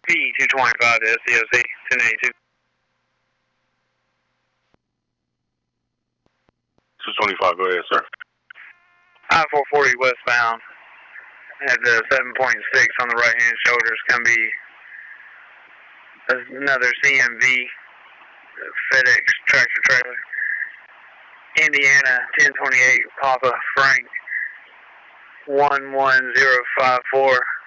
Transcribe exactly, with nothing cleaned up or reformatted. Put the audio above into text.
P two twenty-five to S C O C, ten eighty-two. two twenty-five, go ahead, sir. I four forty westbound at the seven point six on the right hand shoulder. It's going to be another C M V FedEx tractor trailer. Indiana ten twenty-eight Papa Frank one one zero five four.